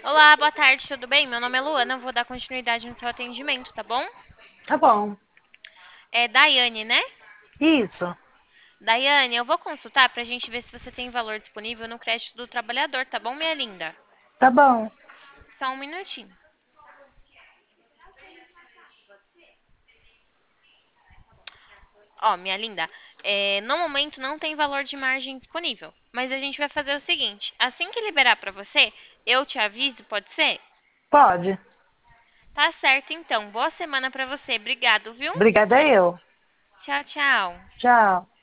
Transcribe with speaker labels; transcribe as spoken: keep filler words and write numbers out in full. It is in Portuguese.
Speaker 1: Olá, boa tarde, tudo bem? Meu nome é Luana, eu vou dar continuidade no seu atendimento, tá bom?
Speaker 2: Tá bom.
Speaker 1: É Daiane, né?
Speaker 2: Isso.
Speaker 1: Daiane, eu vou consultar pra gente ver se você tem valor disponível no crédito do trabalhador, tá bom, minha linda?
Speaker 2: Tá bom.
Speaker 1: Só um minutinho. Ó, minha linda, é, no momento não tem valor de margem disponível, mas a gente vai fazer o seguinte: assim que liberar pra você, eu te aviso, pode ser?
Speaker 2: Pode.
Speaker 1: Tá certo, então. Boa semana pra você. Obrigado, viu?
Speaker 2: Obrigada eu.
Speaker 1: Tchau, tchau.
Speaker 2: Tchau.